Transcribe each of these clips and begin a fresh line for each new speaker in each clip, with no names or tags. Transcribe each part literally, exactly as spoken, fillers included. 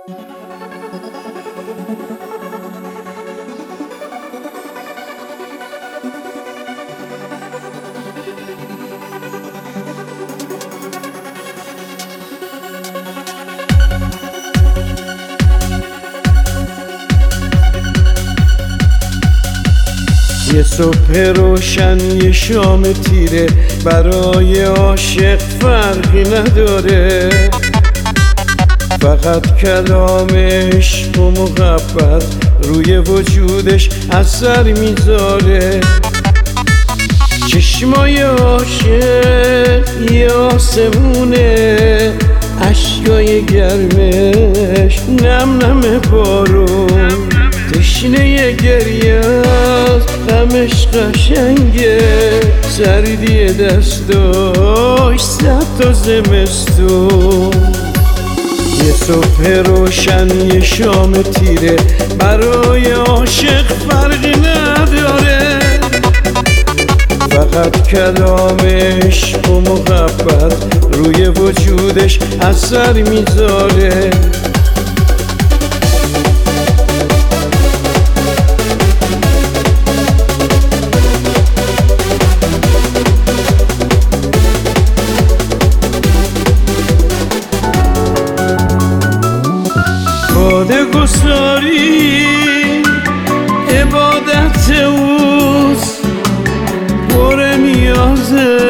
یه صبح روشن یه شام تیره برای عاشق فرقی نداره، فقط کلام عشق و محبت روی وجودش اثر میذاره. چشمای عاشق یه آسمونه، اشکای گرمش نم نم بارون، تشنه گریه غمش قشنگه، سردی دستاش صد تا زمستون. یه صبح روشن یه شام تیره برای عاشق فرقی نداره، فقط کلام عشق و محبت روی وجودش اثر میذاره. باده گساری عبادت اوست، پر نیازه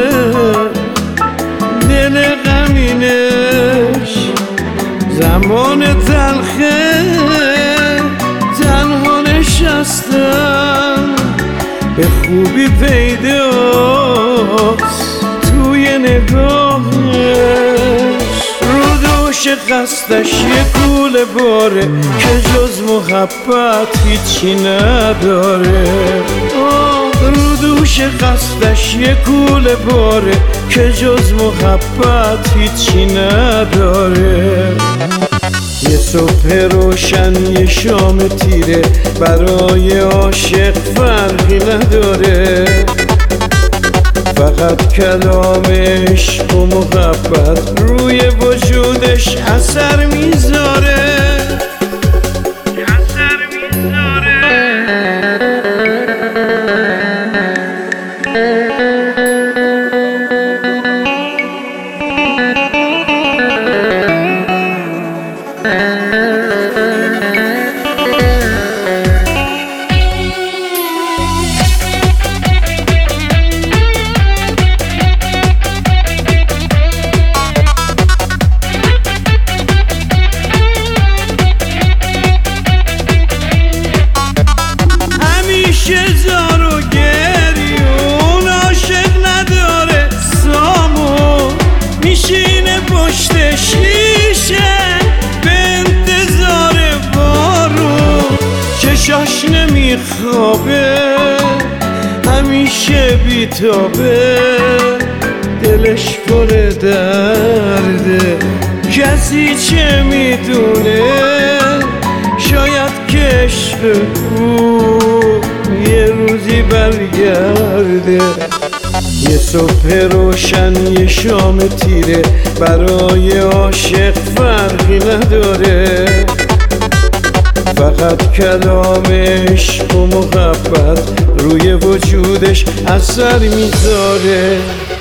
دل غمینش، زمان تلخه تنها نشستم به خوبی پیداست توی نگاهش. قصدش یه کوله باره که جز محبت هیچی نداره. رو دوش قصدش یه کوله باره که جز محبت هیچی نداره. یه صبح روشن یه شام تیره برای عاشق فرقی نداره، فقط کلام عشق و محبت روی وجودش اثر میذاره. زار و گریون عاشق نداره سامون، میشینه پشت شیشه به انتظار بارون، چشاش نمیخوابه همیشه بیتابه، دلش پر درده کسی چه میدونه، شاید که عشق او یه روزی برگرده. یه صبح روشن یه شام تیره برای عاشق فرقی نداره، فقط کلام عشق و محبت روی وجودش اثر میذاره.